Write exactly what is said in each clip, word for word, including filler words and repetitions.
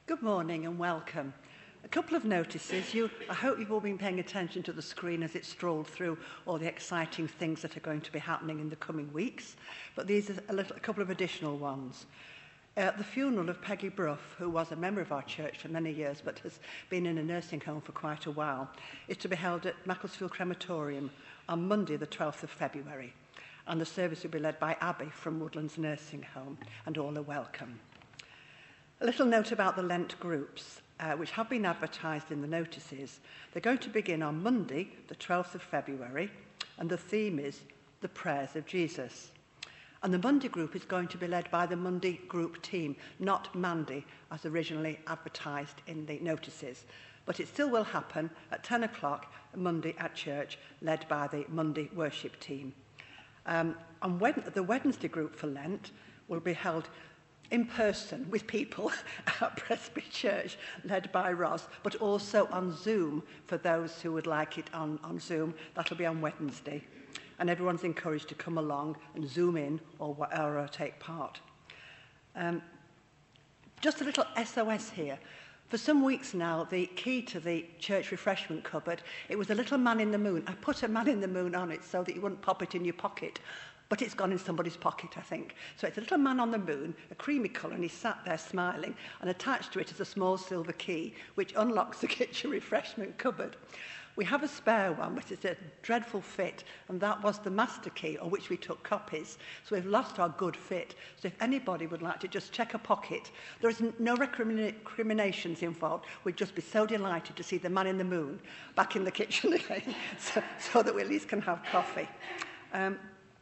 Good morning and welcome. A couple of notices. You, I hope you've all been paying attention to the screen as it strolled through all the exciting things that are going to be happening in the coming weeks. But these are a, little, a couple of additional ones. Uh, the funeral of Peggy Brough, who was a member of our church for many years but has been in a nursing home for quite a while, is to be held at Macclesfield Crematorium on Monday the twelfth of February. And the service will be led by Abby from Woodlands Nursing Home, and all are welcome. A little note about the Lent groups, uh, which have been advertised in the notices. They're going to begin on Monday, the twelfth of February, and the theme is the prayers of Jesus. And the Monday group is going to be led by the Monday group team, not Mandy, as originally advertised in the notices. But it still will happen at ten o'clock Monday at church, led by the Monday worship team. Um, and when, the Wednesday group for Lent will be held in person with people at Presby Church, led by Ross, but also on Zoom for those who would like it on, on Zoom. That'll be on Wednesday. And everyone's encouraged to come along and Zoom in or, or, or take part. Um, just a little S O S here. For some weeks now, the key to the church refreshment cupboard, it was a little man in the moon. I put a man in the moon on it so that you wouldn't pop it in your pocket. But it's gone in somebody's pocket, I think. So it's a little man on the moon, a creamy colour, and he's sat there smiling, and attached to it is a small silver key, which unlocks the kitchen refreshment cupboard. We have a spare one, which is a dreadful fit, and that was the master key, on which we took copies. So we've lost our good fit. So if anybody would like to just check a pocket, there is no recriminations involved. We'd just be so delighted to see the man in the moon back in the kitchen again, so, so that we at least can have coffee. Um,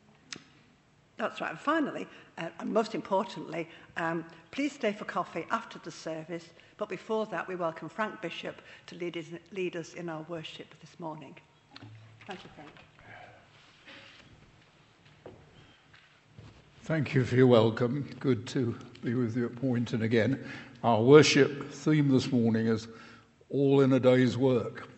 That's right. And finally, uh, and most importantly, um, please stay for coffee after the service. But before that, we welcome Frank Bishop to lead, his, lead us in our worship this morning. Thank you, Frank. Thank you for your welcome. Good to be with you at Poynton again. Our worship theme this morning is all in a day's work.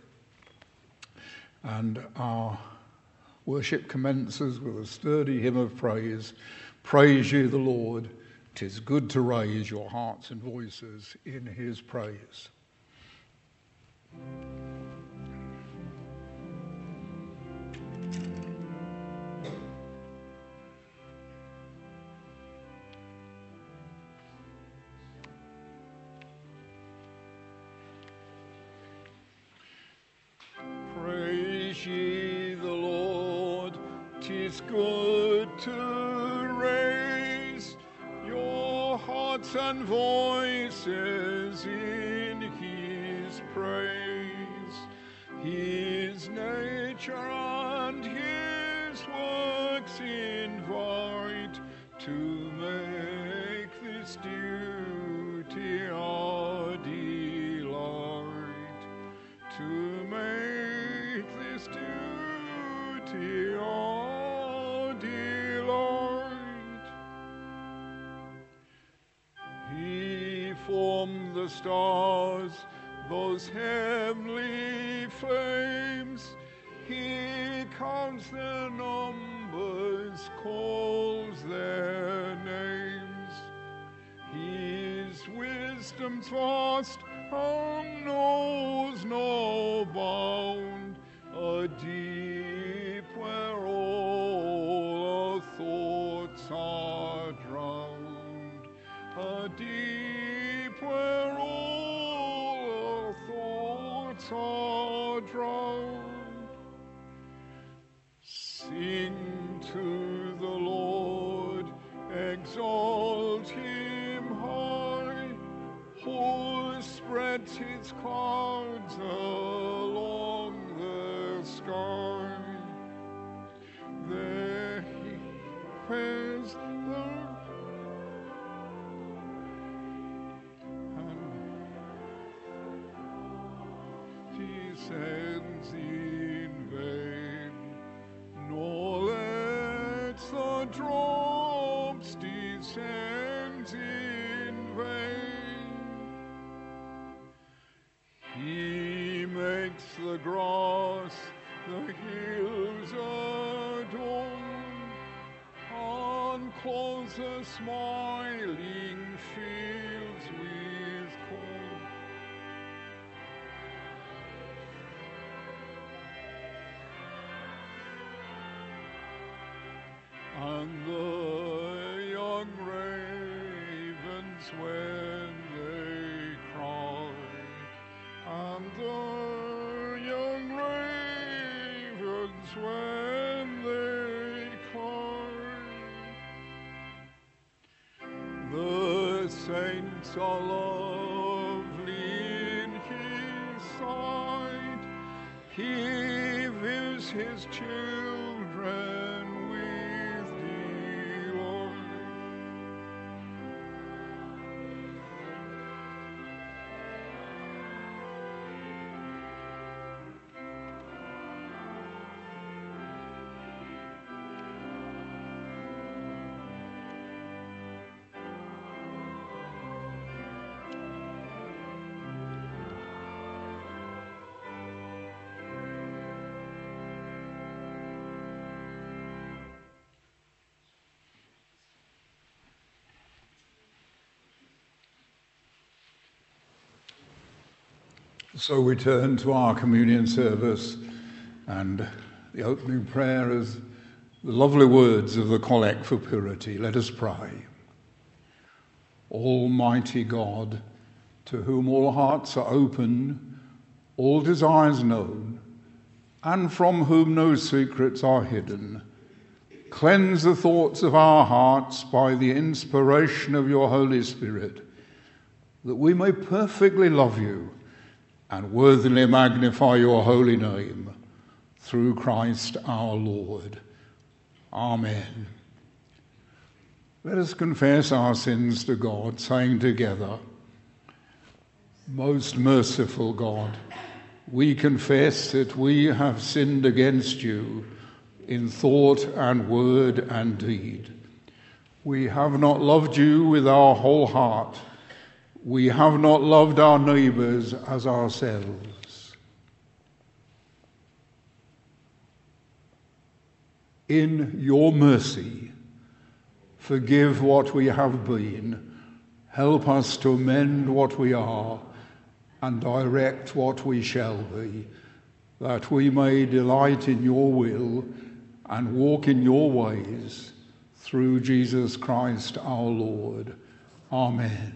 And our worship commences with a sturdy hymn of praise. Praise ye the Lord. 'Tis good to raise your hearts and voices in his praise. Praise ye the Lord. 'Tis good to raise your hearts and voices in his praise. His nature and his works invite to make this duty our delight. To make this duty our delight. He formed the stars, those heavenly flames. He counts their numbers, calls their names. His wisdom's vast and knows no bound, a deep where all our thoughts are drowned, a deep where all our thoughts are drowned. Sing to the Lord, exalt him high, who spreads his clouds along the sky. There he prays the descends in vain, nor lets the drops descend in vain. He makes the grass, the hills adorn, and clothes the smiling fields with corn. and the young ravens when they cry, and the young ravens when they cry. The saints are lovely in his sight. He views his children with delight. So we turn to our communion service, and the opening prayer is the lovely words of the Collect for Purity. Let us pray. Almighty God, to whom all hearts are open, all desires known, and from whom no secrets are hidden, cleanse the thoughts of our hearts by the inspiration of your Holy Spirit, that we may perfectly love you and worthily magnify your holy name, through Christ our Lord. Amen. Let us confess our sins to God, saying together, Most merciful God, we confess that we have sinned against you in thought and word and deed. We have not loved you with our whole heart. We have not loved our neighbours as ourselves. In your mercy, forgive what we have been, help us to amend what we are, and direct what we shall be, that we may delight in your will and walk in your ways, through Jesus Christ our Lord. Amen.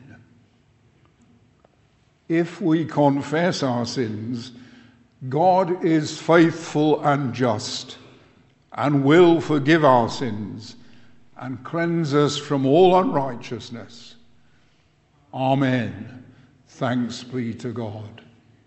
If we confess our sins, God is faithful and just, and will forgive our sins and cleanse us from all unrighteousness. Amen. Thanks be to God.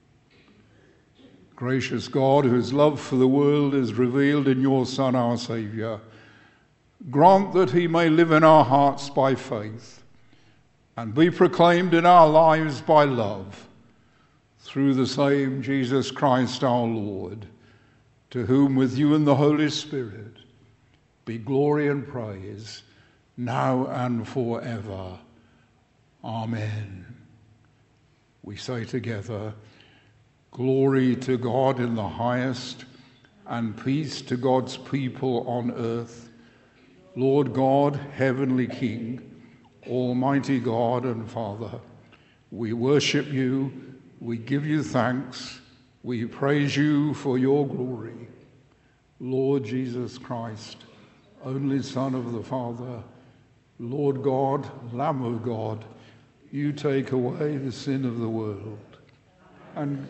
Gracious God, whose love for the world is revealed in your Son, our Saviour, grant that he may live in our hearts by faith and be proclaimed in our lives by love, through the same Jesus Christ our Lord, to whom with you and the Holy Spirit be glory and praise, now and forever. Amen. We say together, glory to God in the highest, and peace to God's people on earth. Lord God, heavenly King, Almighty God and Father, we worship you, we give you thanks, we praise you for your glory. Lord Jesus Christ, only Son of the Father, Lord God, Lamb of God, you take away the sin of the world. And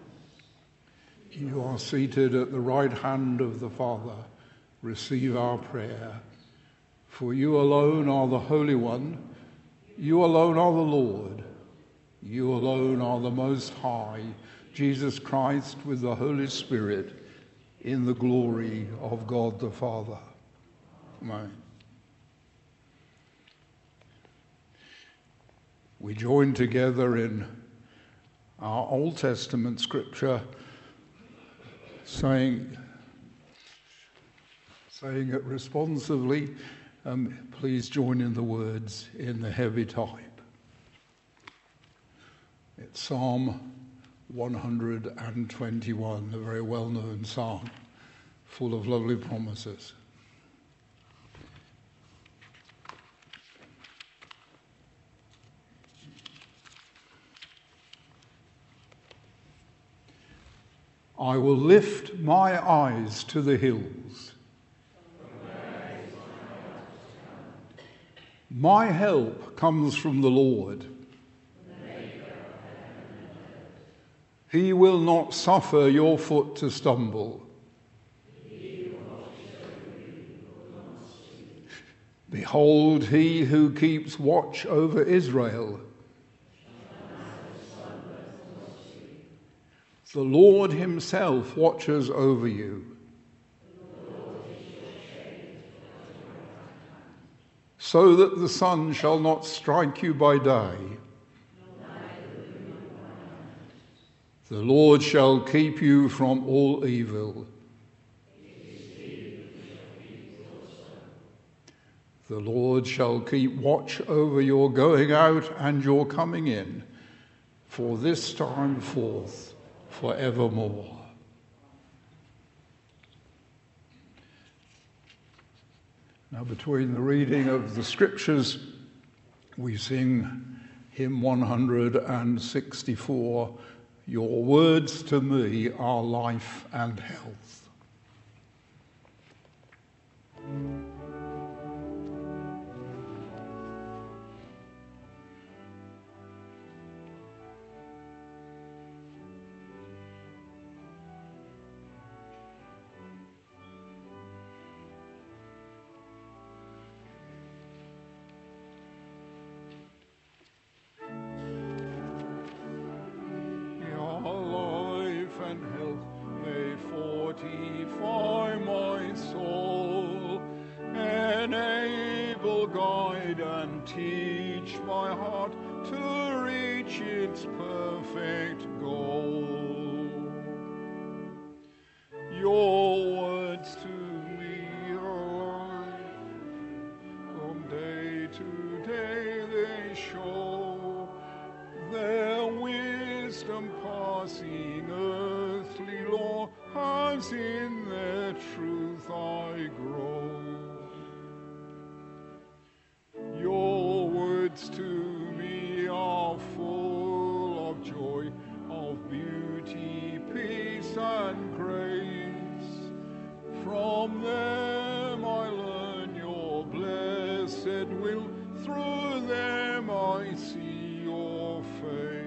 you are seated at the right hand of the Father. Receive our prayer. For you alone are the Holy One, you alone are the Lord, you alone are the Most High, Jesus Christ with the Holy Spirit, in the glory of God the Father. Amen. We join together in our Old Testament scripture, saying, saying it responsively. Um, please join in the words in the heavy type. It's Psalm one hundred twenty-one, a very well-known psalm, full of lovely promises. I will lift my eyes to the hills. From where is my My help comes from the Lord. He will not suffer your foot to stumble. Behold, he who keeps watch over Israel. The Lord himself watches over you. So that the sun shall not strike you by day. The Lord shall keep you from all evil. The Lord shall keep watch over your going out and your coming in, for this time forth, forevermore. Now, between the reading of the scriptures, we sing hymn one hundred sixty-four, Your words to me are life and health. Teach my heart to reach its perfect goal. Your words to me are life. From day to day they show their wisdom passing earthly law, as in their truth I grow. Your words to me are full of joy, of beauty, peace, and grace. From them I learn your blessed will, through them I see your face.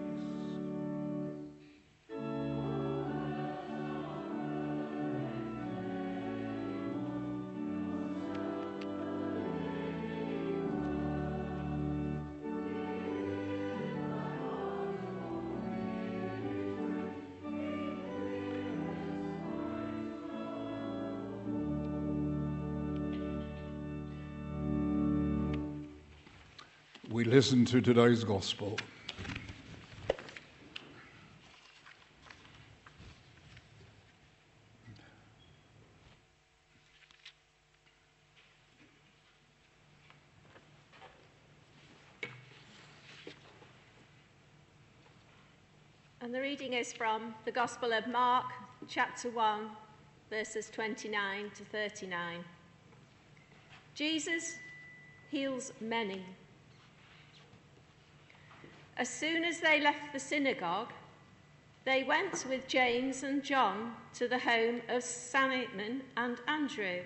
We listen to today's gospel. And the reading is from the Gospel of Mark, chapter one, verses twenty-nine to thirty-nine. Jesus heals many. As soon as they left the synagogue, they went with James and John to the home of Simon and Andrew.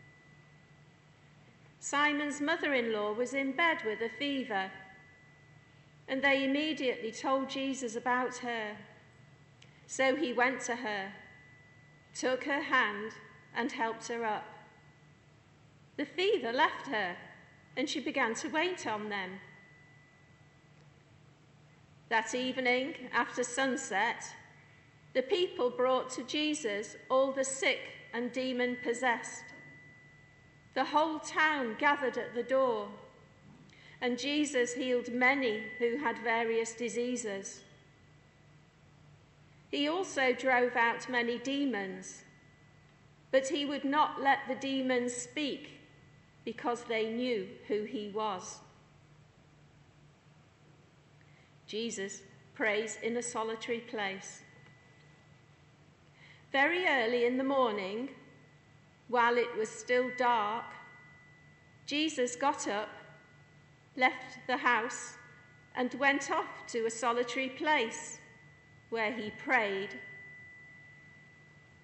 Simon's mother-in-law was in bed with a fever, and they immediately told Jesus about her. So he went to her, took her hand, and helped her up. The fever left her, and she began to wait on them. That evening, after sunset, the people brought to Jesus all the sick and demon-possessed. The whole town gathered at the door, and Jesus healed many who had various diseases. He also drove out many demons, but he would not let the demons speak because they knew who he was. Jesus prays in a solitary place. Very early in the morning, while it was still dark, Jesus got up, left the house, and went off to a solitary place where he prayed.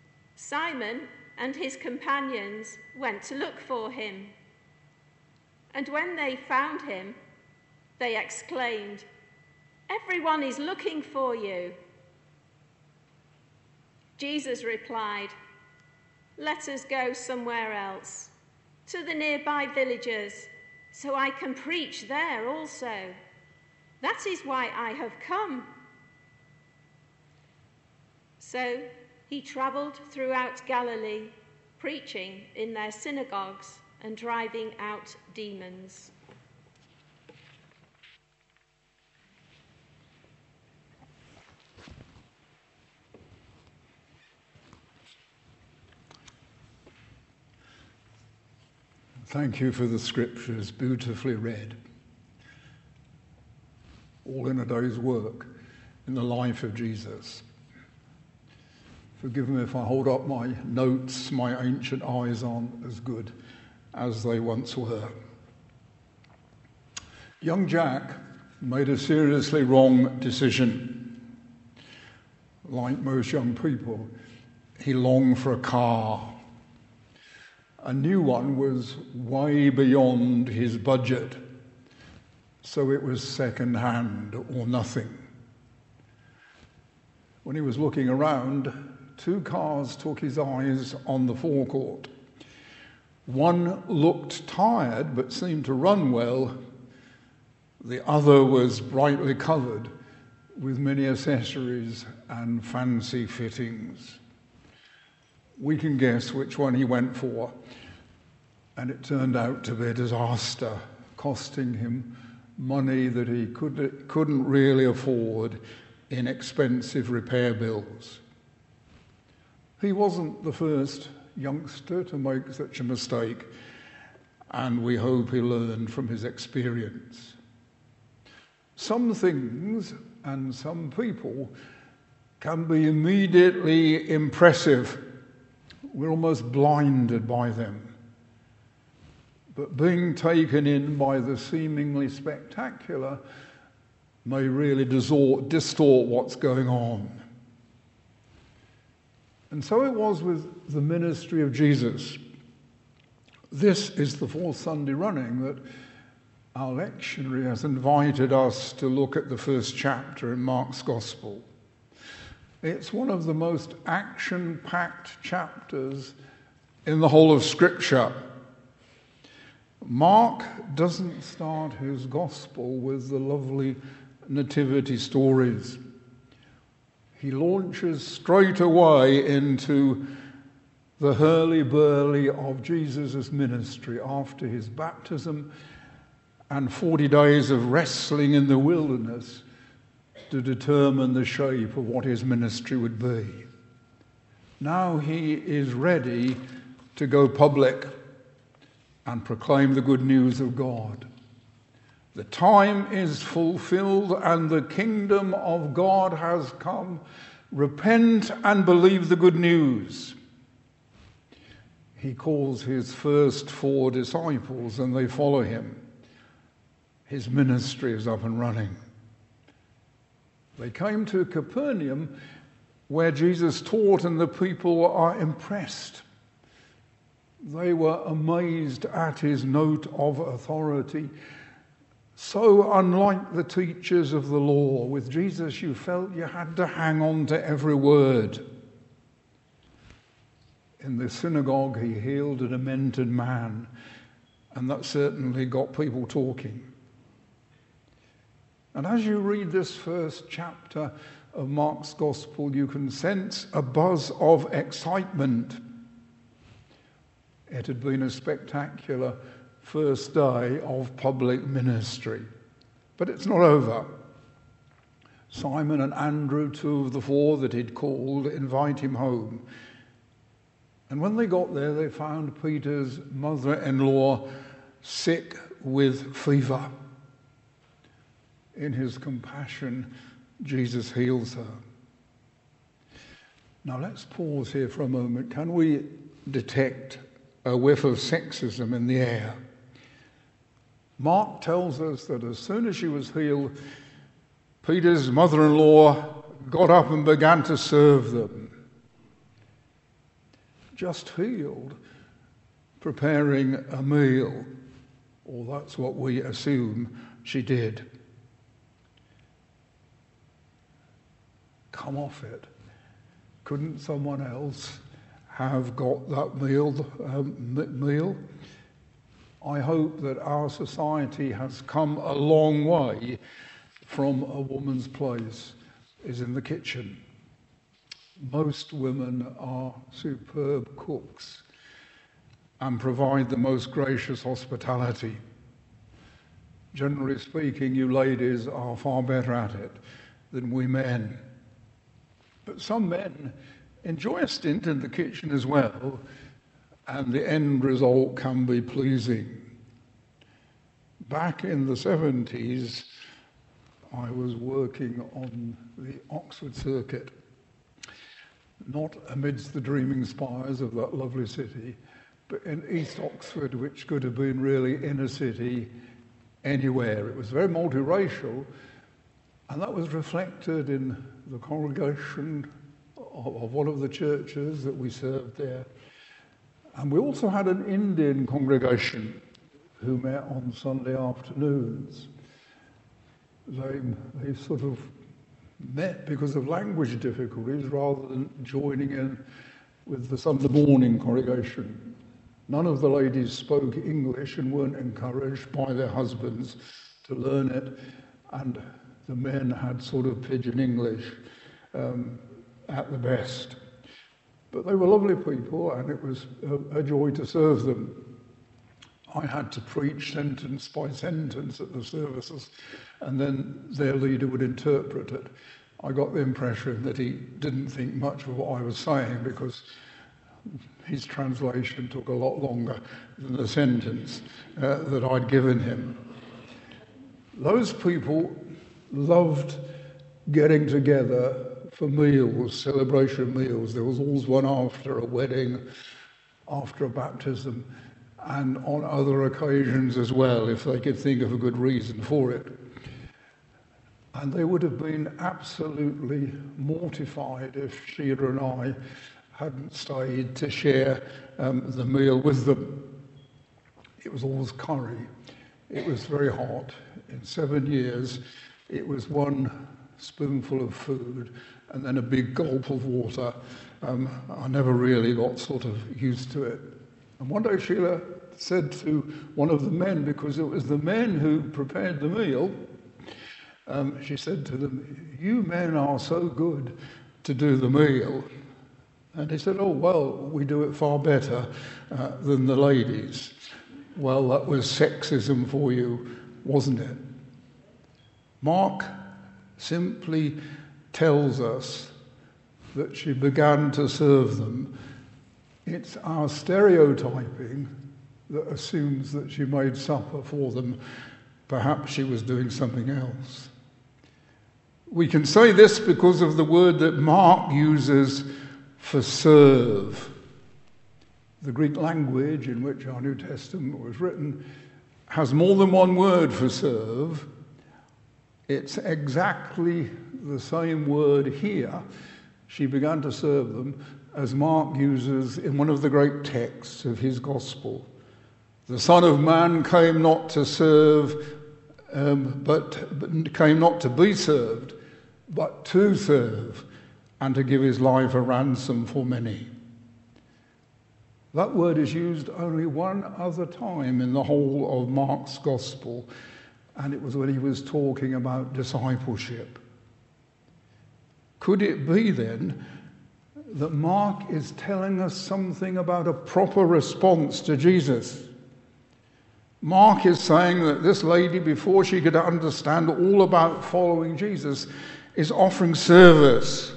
Simon and his companions went to look for him. And when they found him, they exclaimed, "Everyone is looking for you." Jesus replied, "Let us go somewhere else, to the nearby villages, so I can preach there also. That is why I have come." So he travelled throughout Galilee, preaching in their synagogues and driving out demons. Thank you for the scriptures, beautifully read. All in a day's work in the life of Jesus. Forgive me if I hold up my notes my ancient eyes aren't as good as they once were. Young Jack made a seriously wrong decision. Like most young people, he longed for a car. A new one was way beyond his budget, so it was second-hand or nothing. When he was looking around, two cars took his eyes on the forecourt. One looked tired but seemed to run well. The other was brightly coloured with many accessories and fancy fittings. We can guess which one he went for, and it turned out to be a disaster, costing him money that he could, couldn't really afford in expensive repair bills. He wasn't the first youngster to make such a mistake, and we hope he learned from his experience. Some things and some people can be immediately impressive. We're almost blinded by them. But being taken in by the seemingly spectacular may really distort, distort what's going on. And so it was with the ministry of Jesus. This is the fourth Sunday running that our lectionary has invited us to look at the first chapter in Mark's Gospel. It's one of the most action-packed chapters in the whole of Scripture. Mark doesn't start his Gospel with the lovely nativity stories. He launches straight away into the hurly-burly of Jesus' ministry after his baptism and forty days of wrestling in the wilderness to determine the shape of what his ministry would be. Now he is ready to go public and proclaim the good news of God. The time is fulfilled and the kingdom of God has come. Repent and believe the good news. He calls his first four disciples and they follow him. His ministry is up and running. They came to Capernaum where Jesus taught and the people are impressed. They were amazed at his note of authority. So unlike the teachers of the law, with Jesus you felt you had to hang on to every word. In the synagogue he healed a demented man, and that certainly got people talking. And as you read this first chapter of Mark's Gospel, you can sense a buzz of excitement. It had been a spectacular first day of public ministry. But it's not over. Simon and Andrew, two of the four that he'd called, invite him home. And when they got there, they found Peter's mother-in-law sick with fever. In his compassion, Jesus heals her. Now let's pause here for a moment. Can we detect a whiff of sexism in the air? Mark tells us that as soon as she was healed, Peter's mother-in-law got up and began to serve them. Just healed, preparing a meal. or that's what we assume she did. Come off it. Couldn't someone else have got that meal? Um, meal? I hope that our society has come a long way from a woman's place is in the kitchen. Most women are superb cooks and provide the most gracious hospitality. Generally speaking, you ladies are far better at it than we men. But some men enjoy a stint in the kitchen as well, and the end result can be pleasing. Back in the seventies, I was working on the Oxford circuit, not amidst the dreaming spires of that lovely city, but in East Oxford, which could have been really inner city anywhere. It was very multiracial, and that was reflected in the congregation of, of one of the churches that we served there. And we also had an Indian congregation who met on Sunday afternoons. They, they sort of met because of language difficulties rather than joining in with the Sunday morning congregation. None of the ladies spoke English and weren't encouraged by their husbands to learn it, and the men had sort of pidgin English um, at the best. But they were lovely people, and it was a, a joy to serve them. I had to preach sentence by sentence at the services, and then their leader would interpret it. I got the impression that he didn't think much of what I was saying because his translation took a lot longer than the sentence uh, that I'd given him. Those people loved getting together for meals, celebration meals. There was always one after a wedding, after a baptism, and on other occasions as well, if they could think of a good reason for it. And they would have been absolutely mortified if Sheila and I hadn't stayed to share um, the meal with them. It was always curry. It was very hot. In seven years, it was one spoonful of food and then a big gulp of water. Um, I never really got sort of used to it. And one day Sheila said to one of the men, because it was the men who prepared the meal, um, she said to them, "You men are so good to do the meal." And he said, "Oh, well, we do it far better uh, than the ladies." Well, that was sexism for you, wasn't it? Mark simply tells us that she began to serve them. It's our stereotyping that assumes that she made supper for them. Perhaps she was doing something else. We can say this because of the word that Mark uses for serve. The Greek language in which our New Testament was written has more than one word for serve. It's exactly the same word here. She began to serve them, as Mark uses in one of the great texts of his gospel. The Son of Man came not to serve, um, but, but came not to be served, but to serve, and to give his life a ransom for many. That word is used only one other time in the whole of Mark's gospel, and it was when he was talking about discipleship. Could it be then that Mark is telling us something about a proper response to Jesus? Mark is saying that this lady, before she could understand all about following Jesus, is offering service.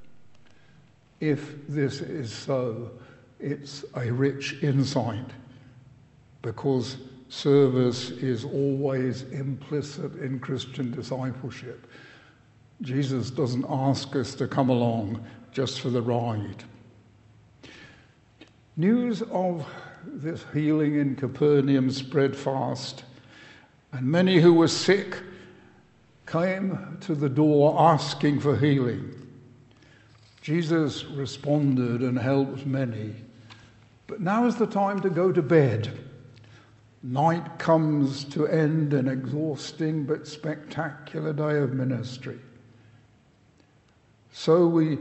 If this is so, it's a rich insight, because service is always implicit in Christian discipleship. Jesus doesn't ask us to come along just for the ride. News of this healing in Capernaum spread fast, and many who were sick came to the door asking for healing. Jesus responded and helped many. But now is the time to go to bed. Night comes to end an exhausting but spectacular day of ministry. So we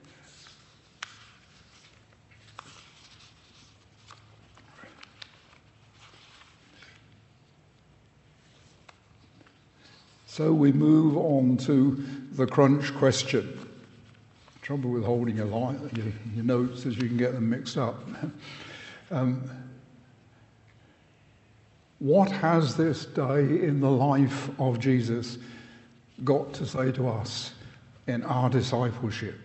So we move on to the crunch question. Trouble with holding your, line, your, your notes is you can get them mixed up. um, what has this day in the life of Jesus got to say to us in our discipleship?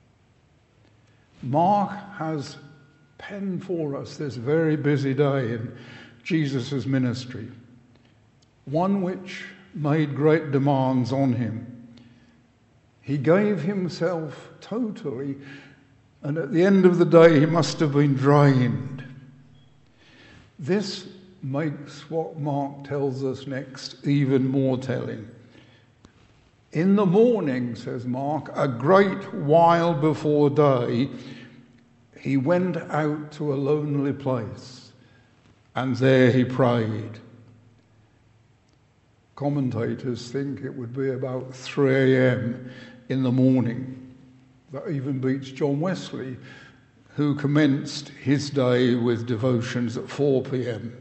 Mark has penned for us this very busy day in Jesus' ministry, one which made great demands on him. He gave himself totally, and at the end of the day he must have been drained. This makes what Mark tells us next even more telling. In the morning, says Mark, a great while before day, he went out to a lonely place, and there he prayed. Commentators think it would be about three a.m. in the morning. That even beats John Wesley, who commenced his day with devotions at four p.m.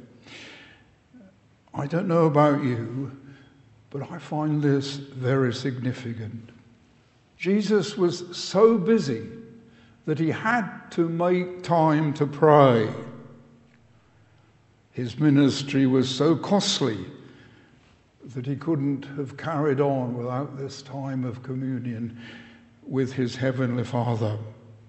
I don't know about you, but I find this very significant. Jesus was so busy that he had to make time to pray. His ministry was so costly that he couldn't have carried on without this time of communion with his Heavenly Father.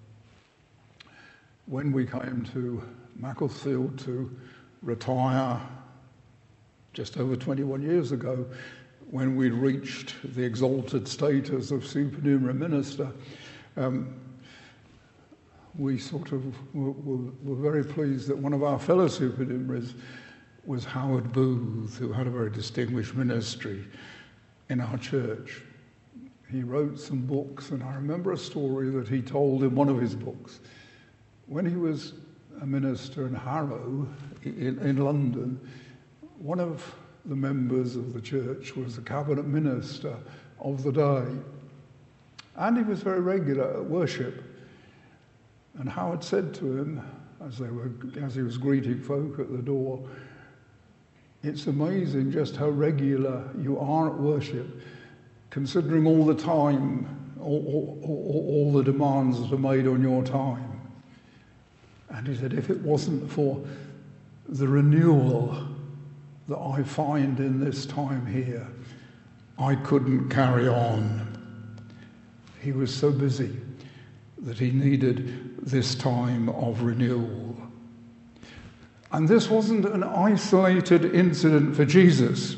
When we came to Macclesfield to retire just over twenty-one years ago, when we reached the exalted status of supernumerary minister, um, we sort of were, were, were very pleased that one of our fellow supernumeraries was Howard Booth, who had a very distinguished ministry in our church. He wrote some books, and I remember a story that he told in one of his books. When he was a minister in Harrow, in, in London, one of the members of the church was the cabinet minister of the day. And he was very regular at worship. And Howard said to him, as, they were, as he was greeting folk at the door, "It's amazing just how regular you are at worship, considering all the time, all, all, all, all the demands that are made on your time." And he said, "If it wasn't for the renewal that I find in this time here, I couldn't carry on." He was so busy that he needed this time of renewal. And this wasn't an isolated incident for Jesus.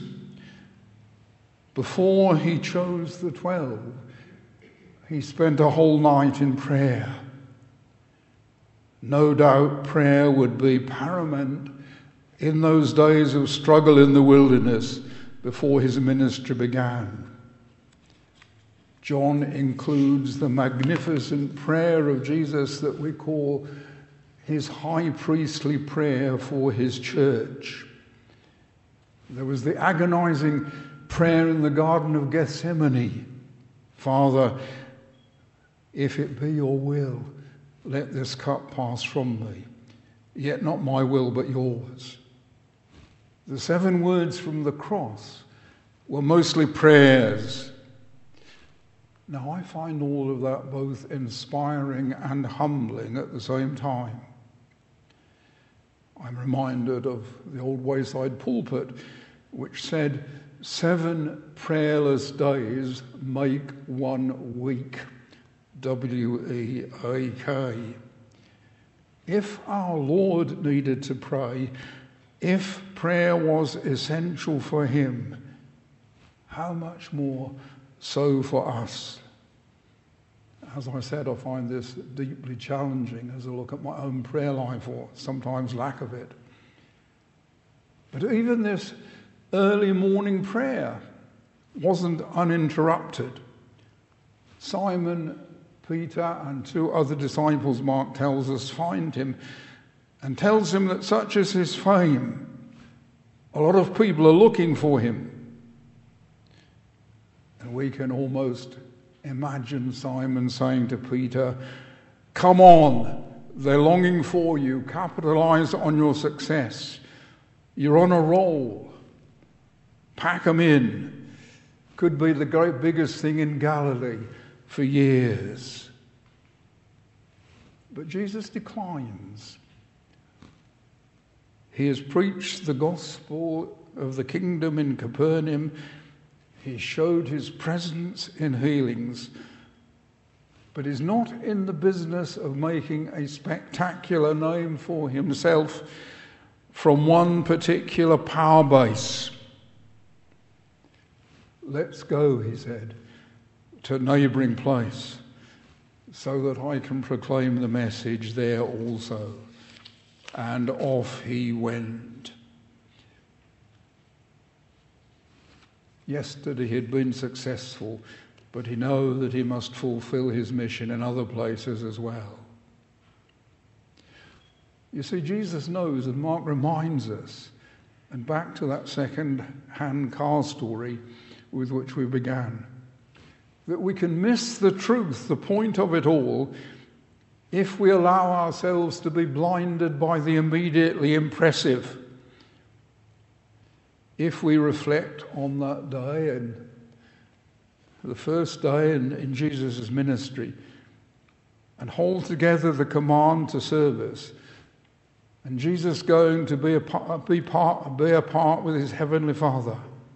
Before he chose the twelve, he spent a whole night in prayer. No doubt prayer would be paramount in those days of struggle in the wilderness before his ministry began. John includes the magnificent prayer of Jesus that we call his high priestly prayer for his church. There was the agonizing prayer in the Garden of Gethsemane. "Father, if it be your will, let this cup pass from me. Yet not my will, but yours." The seven words from the cross were mostly prayers. Now, I find all of that both inspiring and humbling at the same time. I'm reminded of the old Wayside pulpit, which said, "Seven prayerless days make one week." W E A K. If our Lord needed to pray, if prayer was essential for him, how much more so for us? As I said, I find this deeply challenging as I look at my own prayer life, or sometimes lack of it. But even this early morning prayer wasn't uninterrupted. Simon, Peter, and two other disciples, Mark tells us, find him and tells him that such is his fame, A lot of people are looking for him. And we can almost imagine Simon saying to Peter, "Come on, they're longing for you. Capitalize on your success. You're on a roll. Pack them in. Could be the great biggest thing in Galilee for years." But Jesus declines. He has preached the gospel of the kingdom in Capernaum. He showed his presence in healings, but is not in the business of making a spectacular name for himself from one particular power base. "Let's go," he said, "to a neighbouring place so that I can proclaim the message there also." And off he went. Yesterday he had been successful, but he knows that he must fulfill his mission in other places as well. You see, Jesus knows, and Mark reminds us, and back to that second-hand car story with which we began, that we can miss the truth, the point of it all, if we allow ourselves to be blinded by the immediately impressive. If we reflect on that day, and the first day in, in Jesus' ministry, and hold together the command to service, and Jesus going to be a part, be part, be a part with his heavenly Father,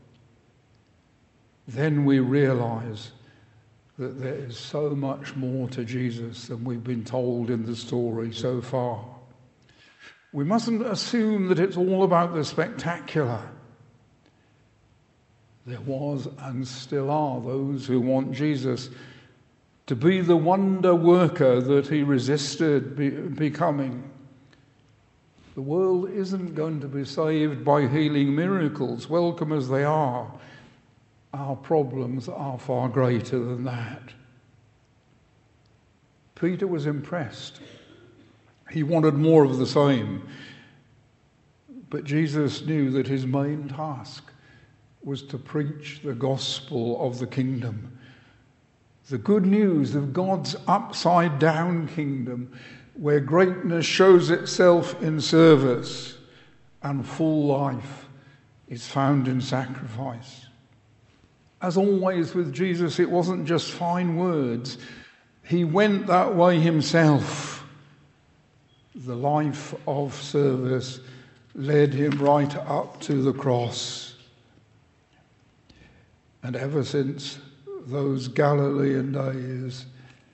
then we realize that there is so much more to Jesus than we've been told in the story so far. We mustn't assume that it's all about the spectacular. There was and still are those who want Jesus to be the wonder worker that he resisted be- becoming. The world isn't going to be saved by healing miracles, welcome as they are. Our problems are far greater than that. Peter was impressed. He wanted more of the same. But Jesus knew that his main task was to preach the gospel of the kingdom. The good news of God's upside-down kingdom, where greatness shows itself in service and full life is found in sacrifice. As always with Jesus, it wasn't just fine words. He went that way himself. The life of service led him right up to the cross. And ever since those Galilean days,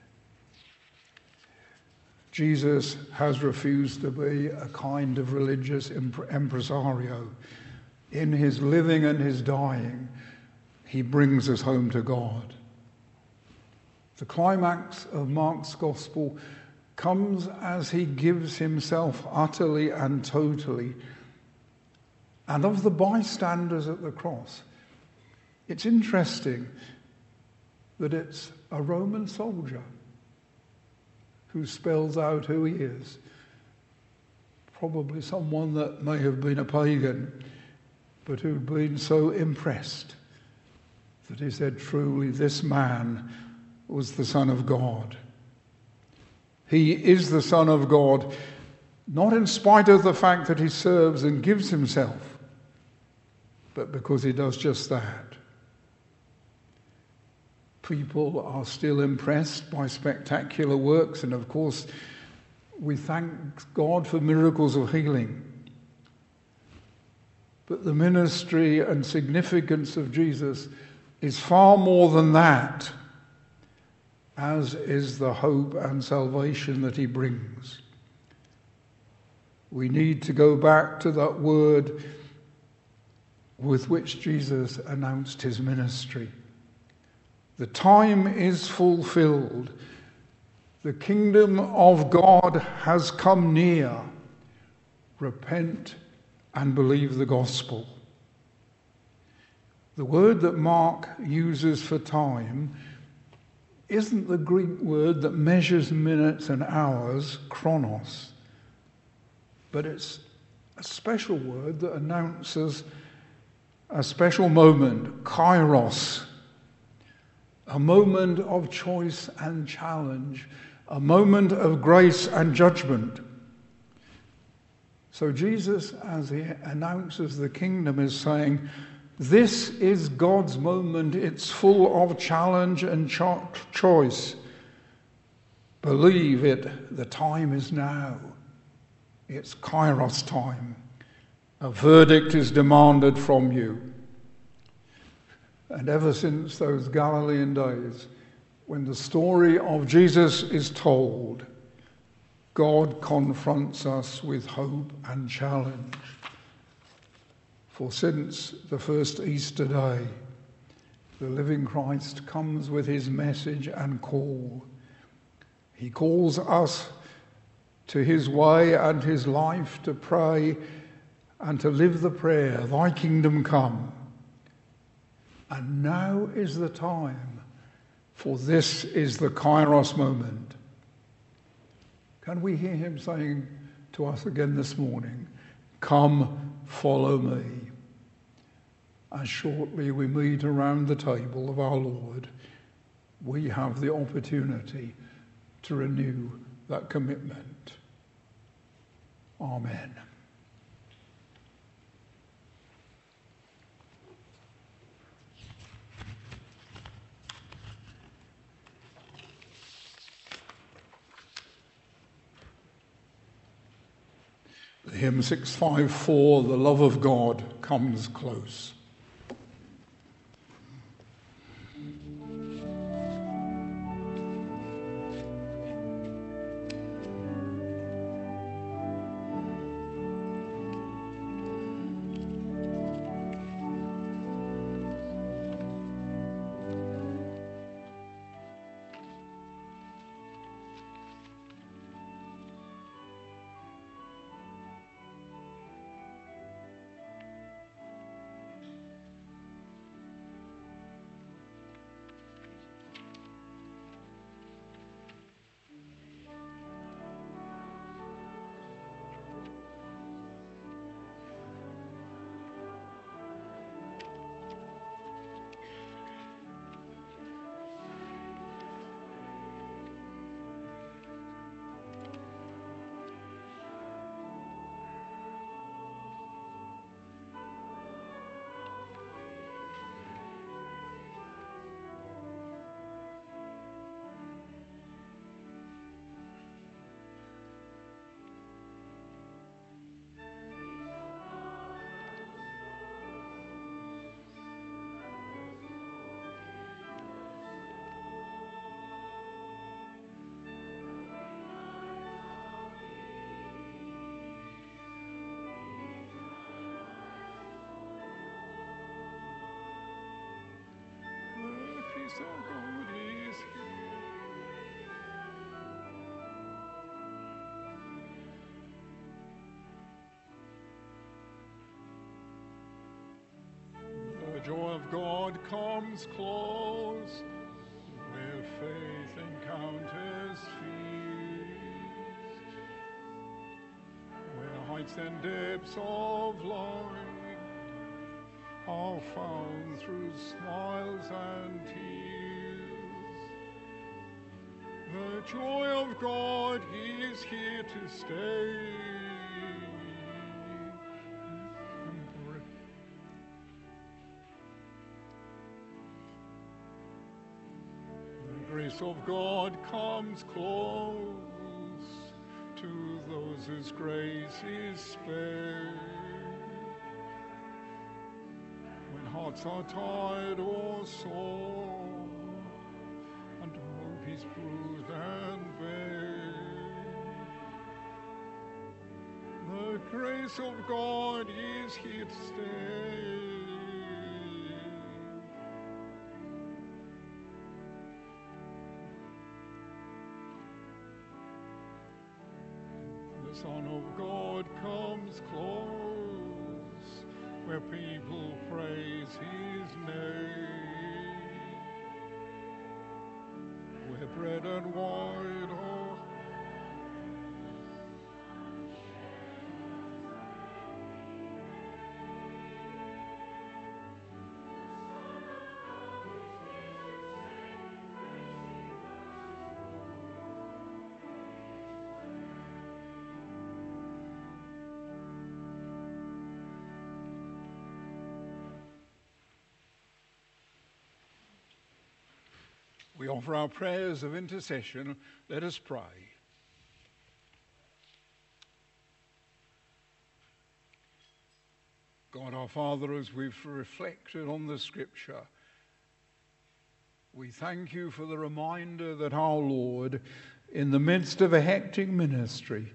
Jesus has refused to be a kind of religious impresario. In his living and his dying, he brings us home to God. The climax of Mark's gospel comes as he gives himself utterly and totally. And of the bystanders at the cross, it's interesting that it's a Roman soldier who spells out who he is. Probably someone that may have been a pagan, but who'd been so impressed that he said, truly, this man was the Son of God. He is the Son of God, not in spite of the fact that he serves and gives himself, but because he does just that. People are still impressed by spectacular works, and of course, we thank God for miracles of healing. But the ministry and significance of Jesus is far more than that, as is the hope and salvation that he brings. We need to go back to that word with which Jesus announced his ministry. The time is fulfilled. The kingdom of God has come near. Repent and believe the gospel. The word that Mark uses for time isn't the Greek word that measures minutes and hours, chronos, but it's a special word that announces a special moment, kairos, a moment of choice and challenge, a moment of grace and judgment. So Jesus, as he announces the kingdom, is saying, this is God's moment. It's full of challenge and cho- choice. Believe it, the time is now. It's kairos time. A verdict is demanded from you. And ever since those Galilean days, when the story of Jesus is told, God confronts us with hope and challenge. For since the first Easter day, the living Christ comes with his message and call. He calls us to his way and his life, to pray and to live the prayer, thy kingdom come. And now is the time, for this is the kairos moment. Can we hear him saying to us again this morning, come, follow me. As shortly we meet around the table of our Lord, we have the opportunity to renew that commitment. Amen. Hymn six five four, The Love of God Comes Close. So good is he. The joy of God comes close, where faith encounters fears, where heights and depths of light are found through smiles and tears. The joy of God is here to stay. The grace of God comes close to those whose grace is spared. Hearts are tired or sore, and hope is bruised and bare. The grace of God is here to stay. The Son of God comes close, where people praise his name, where bread and wine are, We offer our prayers of intercession. Let us pray. God our Father, as we've reflected on the Scripture, we thank you for the reminder that our Lord, in the midst of a hectic ministry,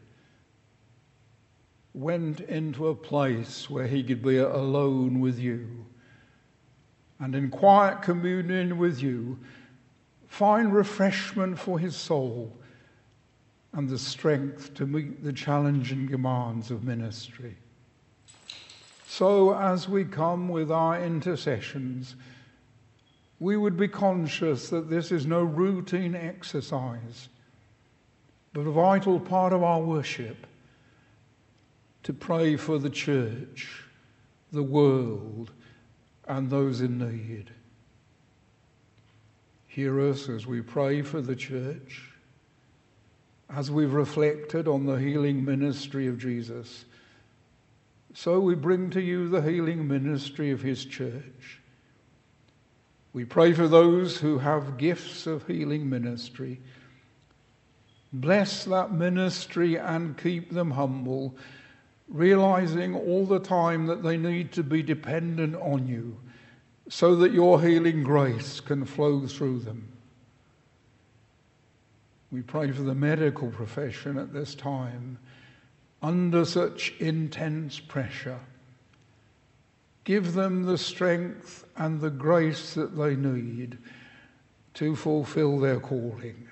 went into a place where he could be alone with you, and in quiet communion with you, find refreshment for his soul and the strength to meet the challenging demands of ministry. So as we come with our intercessions, we would be conscious that this is no routine exercise, but a vital part of our worship, to pray for the church, the world, and those in need. Hear us as we pray for the church, as we've reflected on the healing ministry of Jesus. So we bring to you the healing ministry of his church. We pray for those who have gifts of healing ministry. Bless that ministry and keep them humble, realizing all the time that they need to be dependent on you so that your healing grace can flow through them. We pray for the medical profession at this time, under such intense pressure. Give them the strength and the grace that they need to fulfill their calling.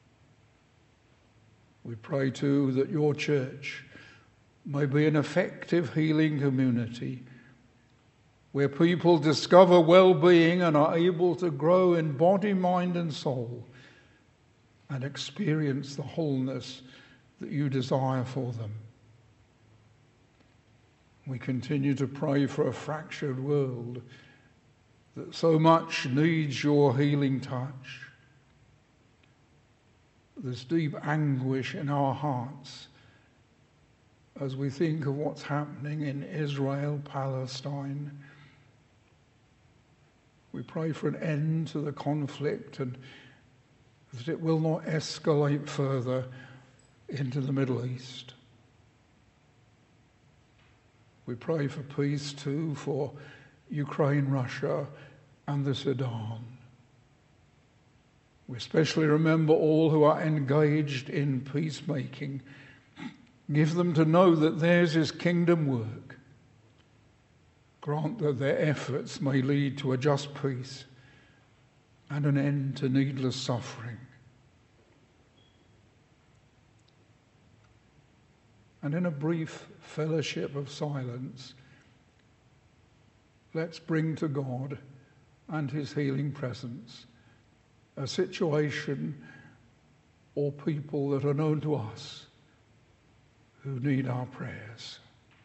We pray too that your church may be an effective healing community where people discover well-being and are able to grow in body, mind and soul and experience the wholeness that you desire for them. We continue to pray for a fractured world that so much needs your healing touch. There's deep anguish in our hearts as we think of what's happening in Israel, Palestine. We pray for an end to the conflict and that it will not escalate further into the Middle East. We pray for peace too for Ukraine, Russia, and the Sudan. We especially remember all who are engaged in peacemaking. Give them to know that theirs is kingdom work. Grant that their efforts may lead to a just peace and an end to needless suffering. And in a brief fellowship of silence, let's bring to God and his healing presence a situation or people that are known to us who need our prayers.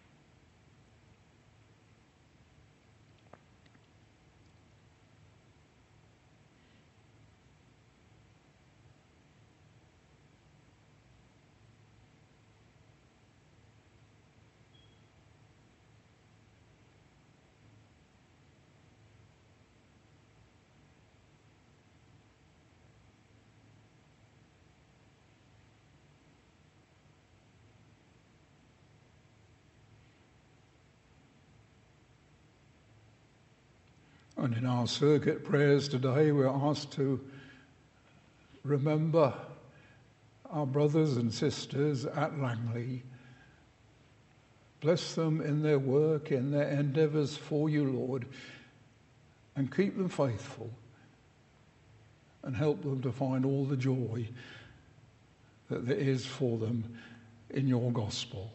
And in our circuit prayers today, we're asked to remember our brothers and sisters at Langley. Bless them in their work, in their endeavours for you, Lord, and keep them faithful and help them to find all the joy that there is for them in your gospel.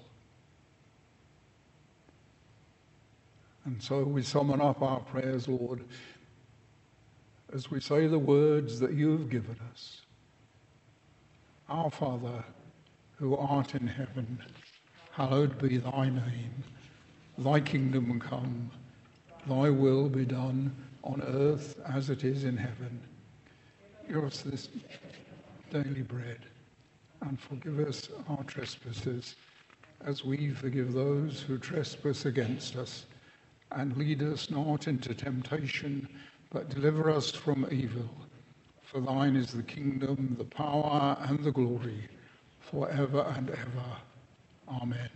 And so we summon up our prayers, Lord, as we say the words that you have given us. Our Father, who art in heaven, hallowed be thy name. Thy kingdom come, thy will be done on earth as it is in heaven. Give us this daily bread, and forgive us our trespasses, as we forgive those who trespass against us. And lead us not into temptation, but deliver us from evil. For thine is the kingdom, the power, and the glory, forever and ever. Amen.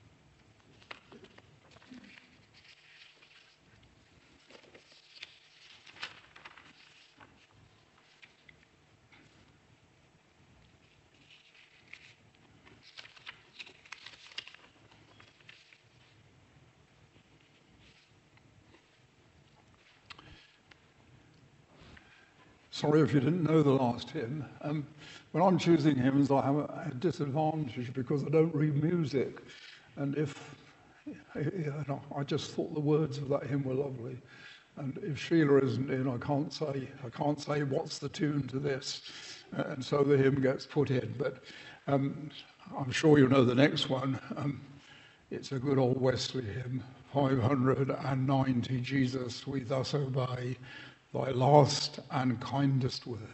Sorry if you didn't know the last hymn. Um, when I'm choosing hymns, I have a, a disadvantage because I don't read music. And if, you know, I just thought the words of that hymn were lovely. And if Sheila isn't in, I can't say, I can't say what's the tune to this. Uh, and so the hymn gets put in. But um, I'm sure you know the next one. Um, it's a good old Wesley hymn, five hundred ninety, Jesus, we thus obey thy last and kindest word.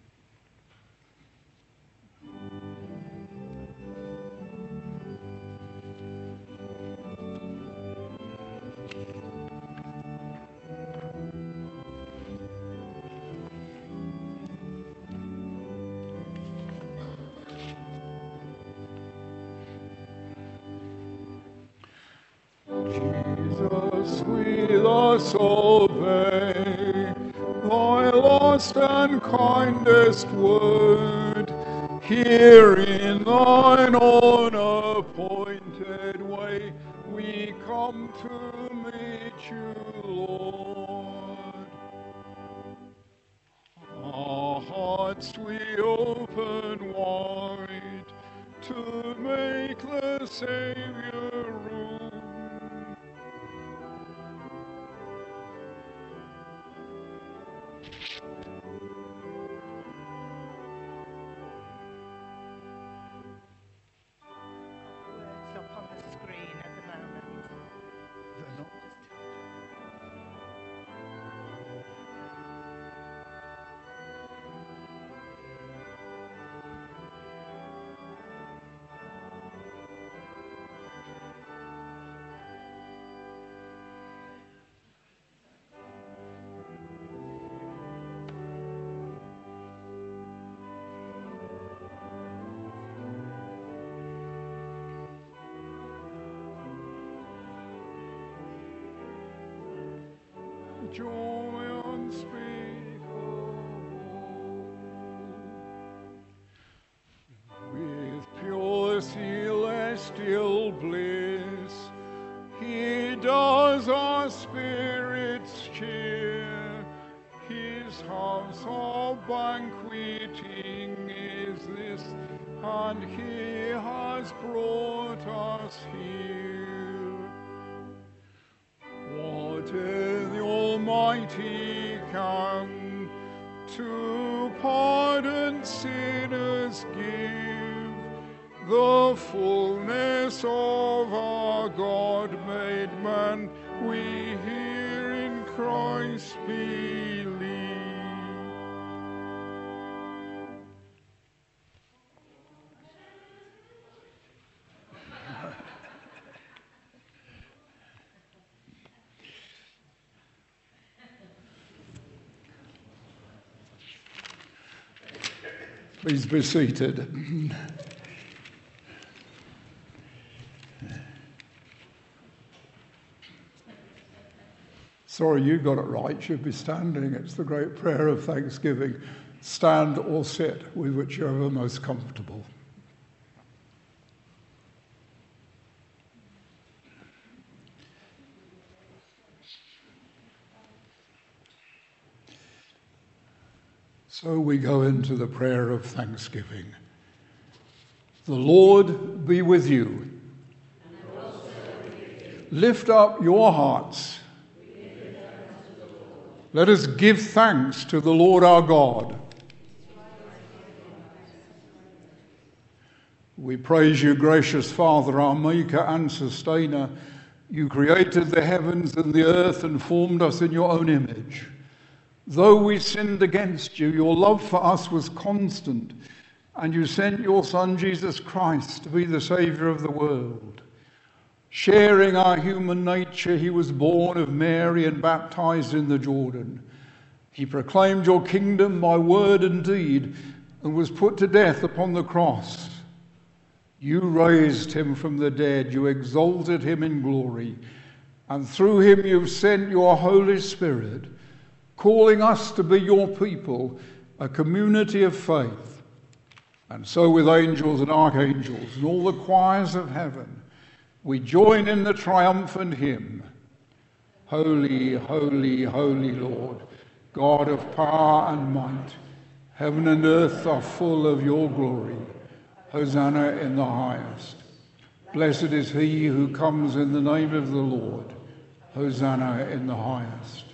Jesus, we thus obey thy last and kindest word. Here in thine own appointed way, we come to meet you, Lord. Our hearts we open wide to make the Saviour room. Joy unspeakable, with pure celestial bliss, he does our spirits cheer. His house of banqueting is this, and he has brought us here. What is the Almighty come to pardon sinners give, the fullness of our God made man, we here in Christ believe. Please be seated. Sorry, you got it right. Should be standing. It's the great prayer of thanksgiving. Stand or sit, with whichever most comfortable. So we go into the prayer of thanksgiving. The Lord be with you. And also with you. Lift up your hearts. We give thanks to the Lord. Let us give thanks to the Lord our God. We praise you, gracious Father, our Maker and Sustainer. You created the heavens and the earth and formed us in your own image. Though we sinned against you, your love for us was constant, and you sent your Son, Jesus Christ, to be the Saviour of the world. Sharing our human nature, he was born of Mary and baptized in the Jordan. He proclaimed your kingdom by word and deed and was put to death upon the cross. You raised him from the dead. You exalted him in glory. And through him you've sent your Holy Spirit, calling us to be your people, a community of faith. And so with angels and archangels and all the choirs of heaven, we join in the triumphant hymn, Holy, holy, holy Lord, God of power and might, heaven and earth are full of your glory. Hosanna in the highest. Blessed is he who comes in the name of the Lord. Hosanna in the highest.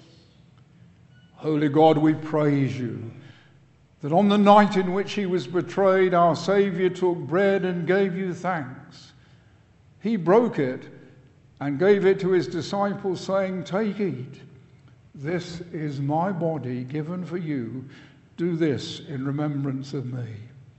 Holy God, we praise you that on the night in which he was betrayed, our Saviour took bread and gave you thanks. He broke it and gave it to his disciples, saying, "Take, eat. This is my body given for you. Do this in remembrance of me."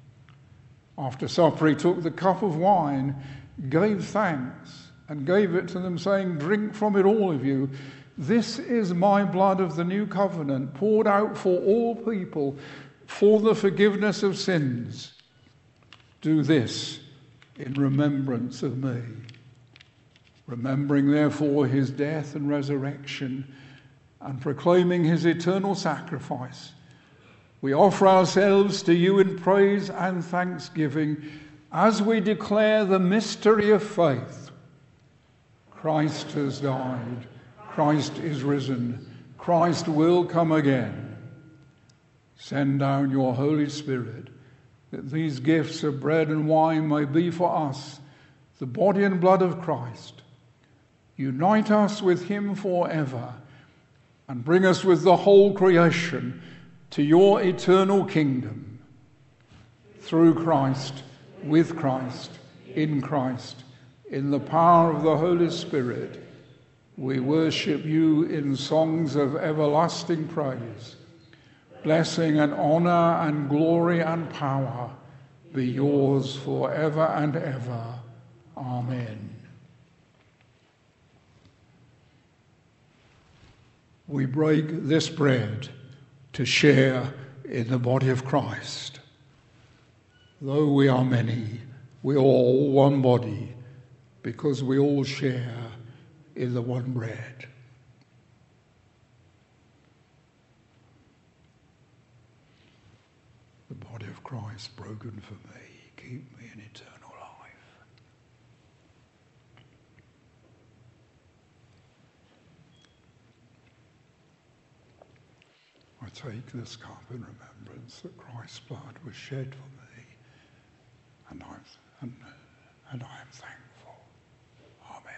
After supper, he took the cup of wine, gave thanks, and gave it to them, saying, "Drink from it, all of you. This is my blood of the new covenant, poured out for all people for the forgiveness of sins. Do this in remembrance of me." Remembering, therefore, his death and resurrection, and proclaiming his eternal sacrifice, we offer ourselves to you in praise and thanksgiving as we declare the mystery of faith. Christ has died. Christ is risen. Christ will come again. Send down your Holy Spirit, that these gifts of bread and wine may be for us the body and blood of Christ. Unite us with him forever, and bring us with the whole creation to your eternal kingdom. Through Christ, with Christ, in Christ, in the power of the Holy Spirit, we worship you in songs of everlasting praise. Blessing and honor and glory and power be yours forever and ever. Amen. We break this bread to share in the body of Christ. Though we are many, we are all one body, because we all share in the one bread. The body of Christ broken for me, keep me in eternal life. I take this cup in remembrance that Christ's blood was shed for me, and, I'm, and, and I am thankful. Amen.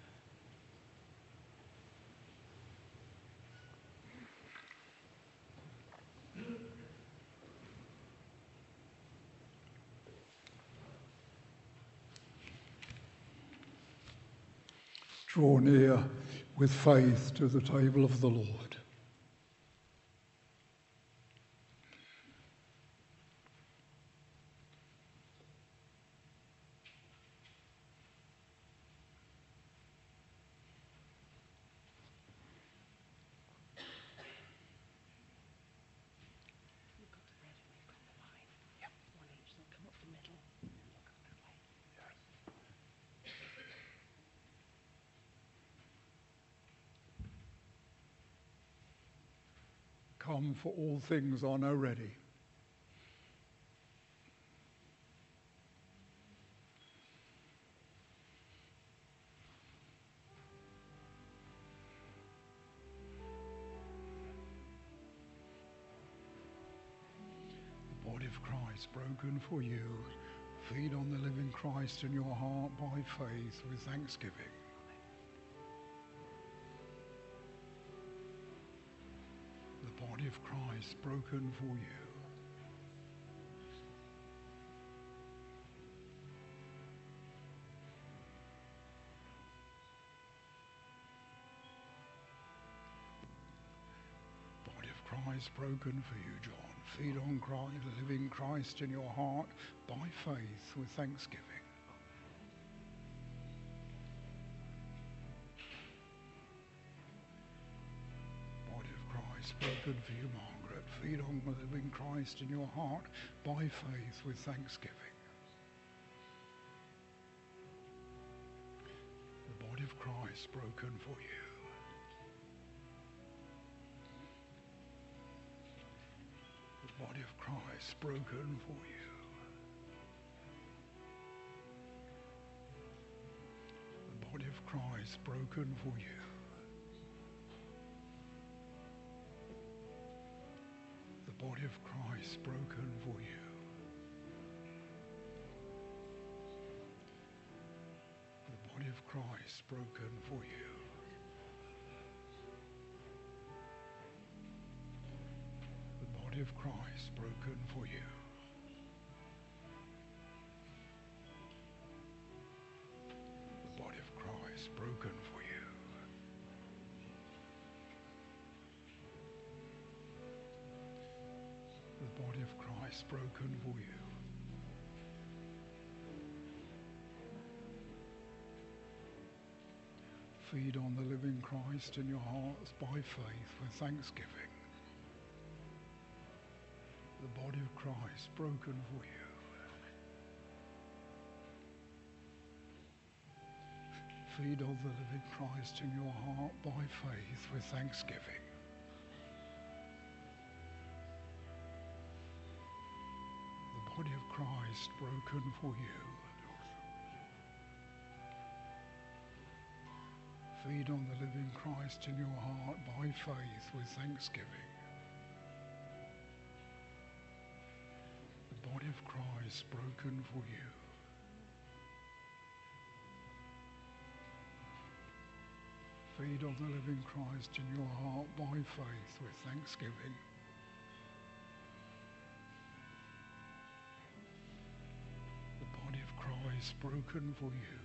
Draw near with faith to the table of the Lord. Come, for all things are now ready. The body of Christ broken for you. Feed on the living Christ in your heart by faith with thanksgiving. The body of Christ broken for you. Body of Christ broken for you, John. Feed on Christ, the living Christ in your heart by faith with thanksgiving. Body of Christ Christ broken for you, Margaret. Feed on the living Christ in your heart by faith with thanksgiving. The body of Christ broken for you. The body of Christ broken for you. The body of Christ broken for you. The body of Christ broken for you. The body of Christ broken for you. The body of Christ broken for you. The body of Christ broken for you. The body of Christ broken for you. Feed on the living Christ in your hearts by faith with thanksgiving. The body of Christ broken for you. Feed on the living Christ in your heart by faith with thanksgiving. The body of Christ broken for you. Feed on the living Christ in your heart by faith with thanksgiving. The body of Christ broken for you. Feed on the living Christ in your heart by faith with thanksgiving. The body of Christ broken for you.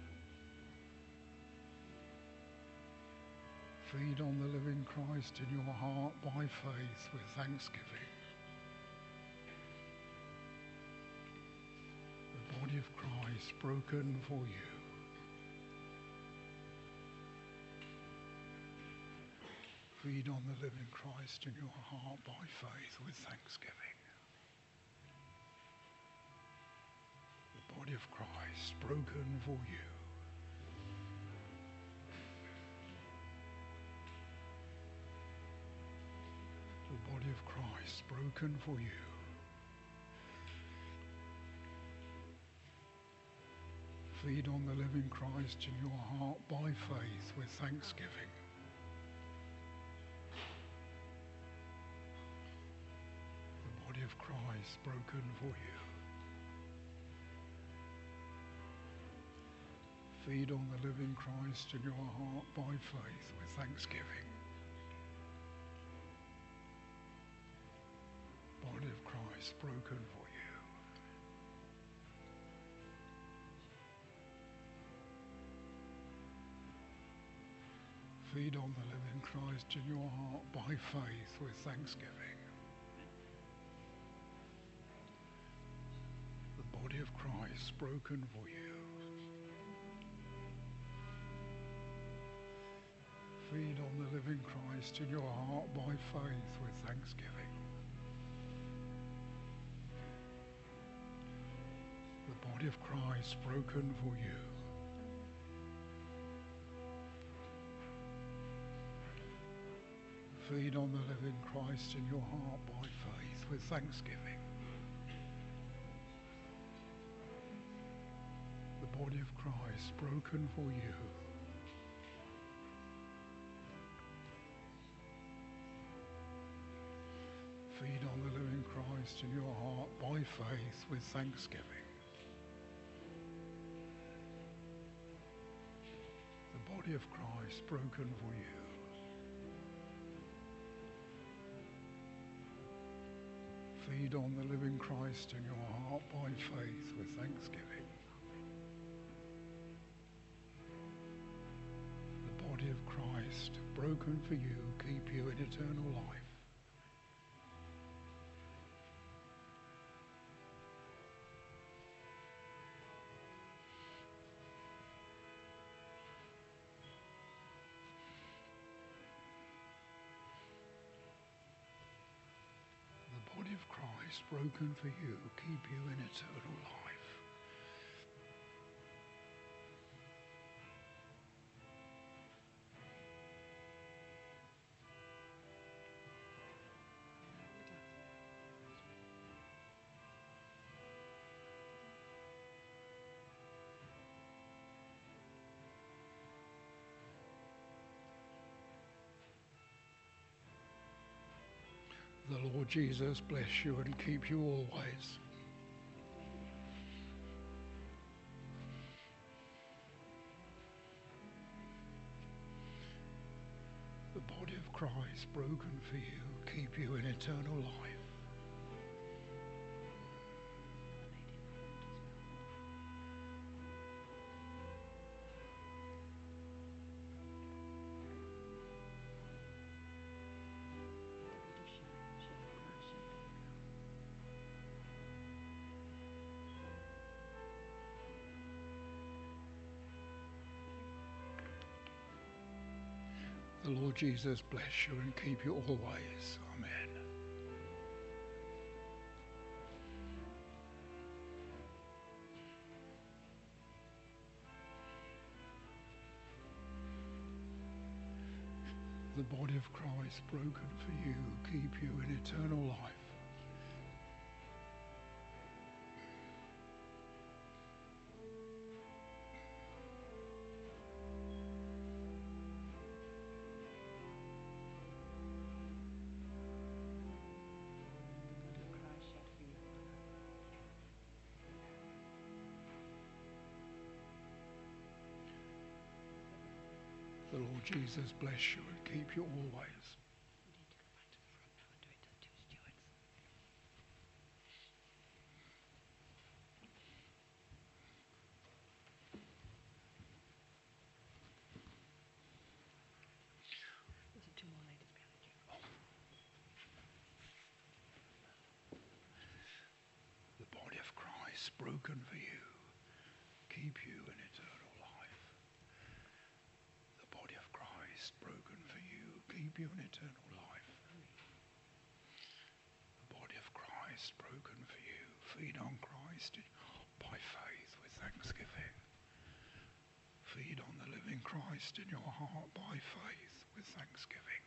Feed on the living Christ in your heart by faith with thanksgiving. The body of Christ broken for you. Feed on the living Christ in your heart by faith with thanksgiving. The body of Christ broken for you. The body of Christ broken for you. Feed on the living Christ in your heart by faith with thanksgiving. The body of Christ broken for you. Feed on the living Christ in your heart by faith with thanksgiving. Body of Christ broken for you. Feed on the living Christ in your heart by faith with thanksgiving. The body of Christ broken for you. Feed on the living Christ in your heart by faith with thanksgiving. The body of Christ broken for you. Feed on the living Christ in your heart by faith with thanksgiving. The body of Christ broken for you. Feed on the living Christ in your heart by faith with thanksgiving. The body of Christ broken for you. Feed on the living Christ in your heart by faith with thanksgiving. The body of Christ broken for you, keep you in eternal life. Christ, broken for you, keep you in eternal life. The Lord Jesus bless you and keep you always. The body of Christ broken for you, keep you in eternal life. The Lord Jesus bless you and keep you always. Amen. The body of Christ broken for you, keep you in eternal life. The Lord Jesus bless you and keep you always. The body of Christ broken for you, keep you in eternal life. The body of Christ broken for you, keep you in eternal life. The body of Christ broken for you, feed on Christ by faith with thanksgiving. Feed on the living Christ in your heart by faith with thanksgiving.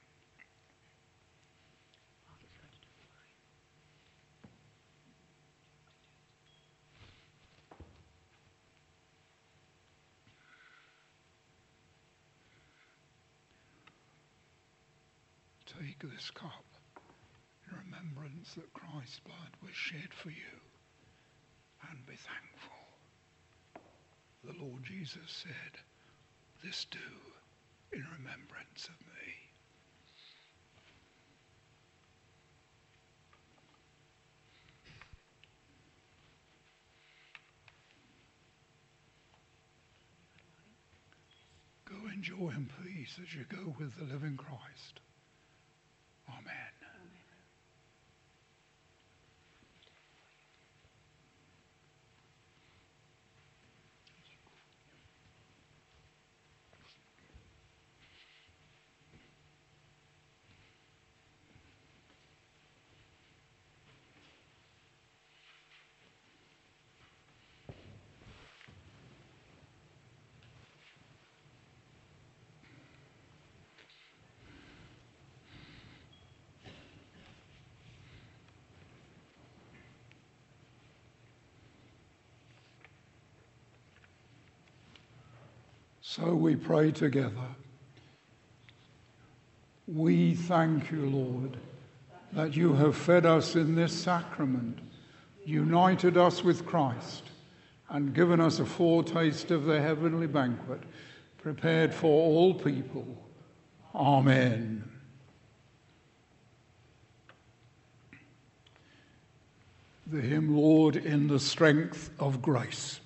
Take this cup in remembrance that Christ's blood was shed for you, and be thankful. The Lord Jesus said, "This do in remembrance of me." Go in joy and peace as you go with the living Christ. Amen. So we pray together. We thank you, Lord, that you have fed us in this sacrament, united us with Christ, and given us a foretaste of the heavenly banquet prepared for all people. Amen. The hymn, Lord, in the strength of grace.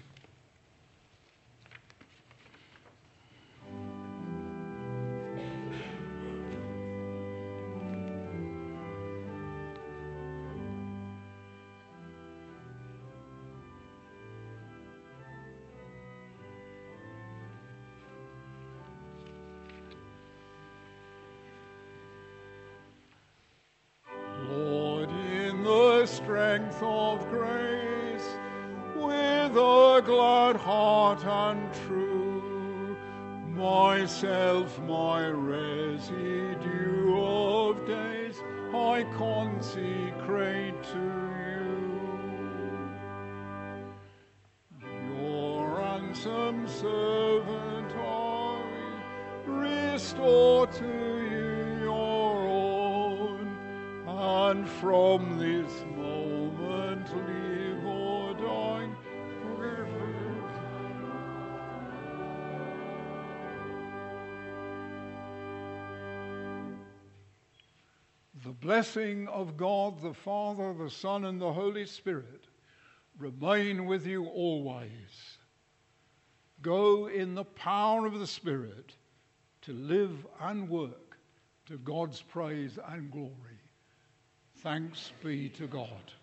Lord, in the strength strength of grace, with a glad heart and true, myself, my residue of days, I consecrate to you. Your ransom servant I restore to you your own, and from this moment live or die. The blessing of God, the Father, the Son, and the Holy Spirit remain with you always. Go in the power of the Spirit to live and work to God's praise and glory. Thanks be to God.